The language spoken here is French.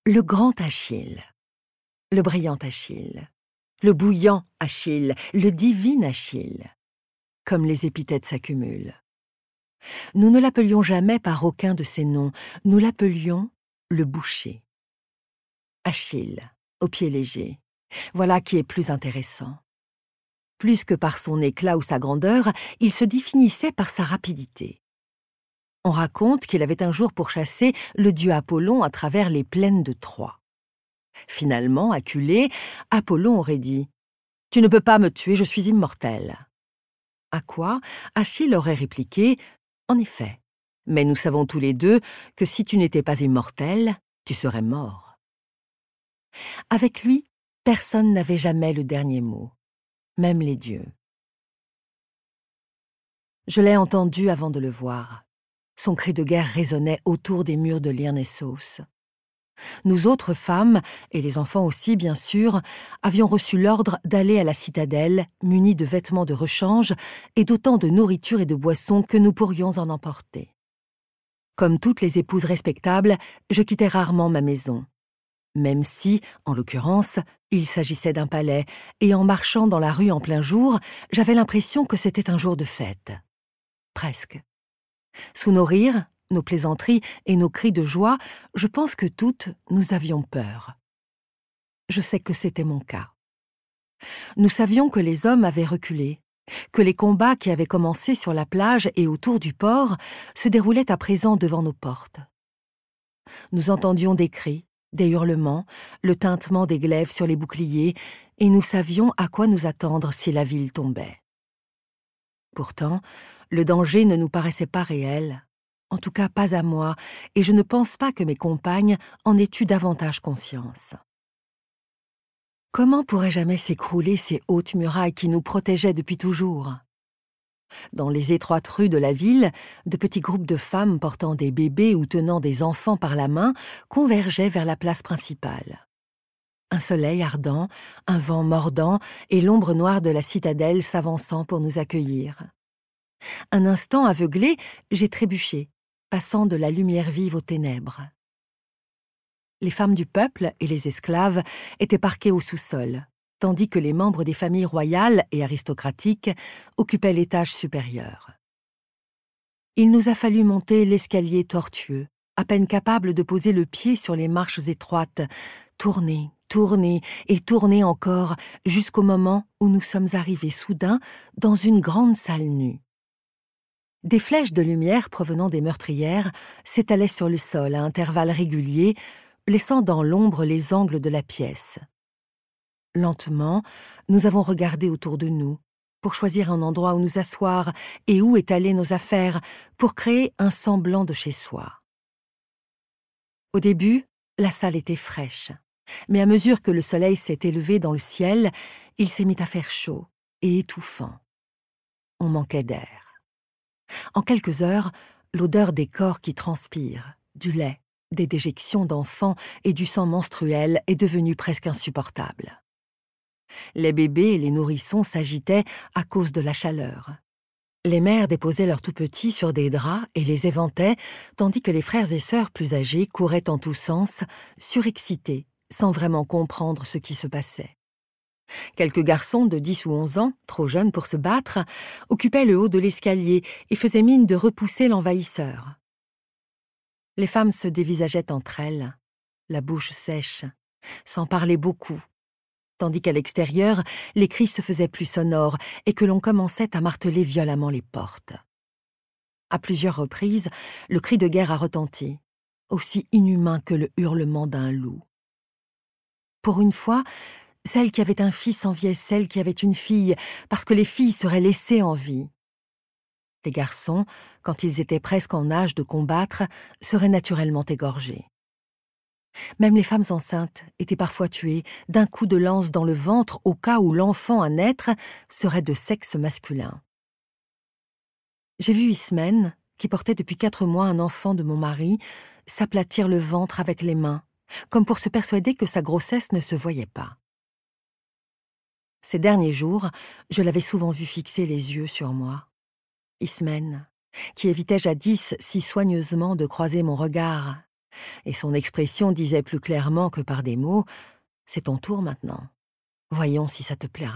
Le grand Achille, le brillant Achille, le bouillant Achille, le divin Achille, comme les épithètes s'accumulent. Nous ne l'appelions jamais par aucun de ces noms, nous l'appelions le boucher. Achille, au pied léger, voilà qui est plus intéressant. Plus que par son éclat ou sa grandeur, il se définissait par sa rapidité. On raconte qu'il avait un jour pourchassé le dieu Apollon à travers les plaines de Troie. Finalement, acculé, Apollon aurait dit « Tu ne peux pas me tuer, je suis immortel ». À quoi Achille aurait répliqué « En effet, mais nous savons tous les deux que si tu n'étais pas immortel, tu serais mort ». Avec lui, personne n'avait jamais le dernier mot, même les dieux. Je l'ai entendu avant de le voir. Son cri de guerre résonnait autour des murs de Lyrnessos. Nous autres femmes, et les enfants aussi bien sûr, avions reçu l'ordre d'aller à la citadelle, munis de vêtements de rechange et d'autant de nourriture et de boissons que nous pourrions en emporter. Comme toutes les épouses respectables, je quittais rarement ma maison. Même si, en l'occurrence, il s'agissait d'un palais, et en marchant dans la rue en plein jour, j'avais l'impression que c'était un jour de fête. Presque. Sous nos rires, nos plaisanteries et nos cris de joie, je pense que toutes, nous avions peur. Je sais que c'était mon cas. Nous savions que les hommes avaient reculé, que les combats qui avaient commencé sur la plage et autour du port se déroulaient à présent devant nos portes. Nous entendions des cris, des hurlements, le tintement des glaives sur les boucliers, et nous savions à quoi nous attendre si la ville tombait. Pourtant, le danger ne nous paraissait pas réel, en tout cas pas à moi, et je ne pense pas que mes compagnes en aient eu davantage conscience. Comment pourraient jamais s'écrouler ces hautes murailles qui nous protégeaient depuis toujours ? Dans les étroites rues de la ville, de petits groupes de femmes portant des bébés ou tenant des enfants par la main convergeaient vers la place principale. Un soleil ardent, un vent mordant et l'ombre noire de la citadelle s'avançant pour nous accueillir. Un instant aveuglé, j'ai trébuché, passant de la lumière vive aux ténèbres. Les femmes du peuple et les esclaves étaient parquées au sous-sol, tandis que les membres des familles royales et aristocratiques occupaient l'étage supérieur. Il nous a fallu monter l'escalier tortueux, à peine capable de poser le pied sur les marches étroites, tourner, tourner et tourner encore, jusqu'au moment où nous sommes arrivés soudain dans une grande salle nue. Des flèches de lumière provenant des meurtrières s'étalaient sur le sol à intervalles réguliers, laissant dans l'ombre les angles de la pièce. Lentement, nous avons regardé autour de nous, pour choisir un endroit où nous asseoir et où étaler nos affaires, pour créer un semblant de chez soi. Au début, la salle était fraîche, mais à mesure que le soleil s'est élevé dans le ciel, il s'est mis à faire chaud et étouffant. On manquait d'air. En quelques heures, l'odeur des corps qui transpirent, du lait, des déjections d'enfants et du sang menstruel est devenue presque insupportable. Les bébés et les nourrissons s'agitaient à cause de la chaleur. Les mères déposaient leurs tout-petits sur des draps et les éventaient, tandis que les frères et sœurs plus âgés couraient en tous sens, surexcités, sans vraiment comprendre ce qui se passait. Quelques garçons de 10 ou 11 ans, trop jeunes pour se battre, occupaient le haut de l'escalier et faisaient mine de repousser l'envahisseur. Les femmes se dévisageaient entre elles, la bouche sèche, sans parler beaucoup, tandis qu'à l'extérieur, les cris se faisaient plus sonores et que l'on commençait à marteler violemment les portes. À plusieurs reprises, le cri de guerre a retenti, aussi inhumain que le hurlement d'un loup. Pour une fois, celle qui avait un fils enviait celle qui avait une fille, parce que les filles seraient laissées en vie. Les garçons, quand ils étaient presque en âge de combattre, seraient naturellement égorgés. Même les femmes enceintes étaient parfois tuées d'un coup de lance dans le ventre au cas où l'enfant à naître serait de sexe masculin. J'ai vu Ismène, qui portait depuis 4 mois un enfant de mon mari, s'aplatir le ventre avec les mains, comme pour se persuader que sa grossesse ne se voyait pas. Ces derniers jours, je l'avais souvent vu fixer les yeux sur moi. Ismène, qui évitait jadis si soigneusement de croiser mon regard, Et son expression disait plus clairement que par des mots « C'est ton tour maintenant. Voyons si ça te plaira. »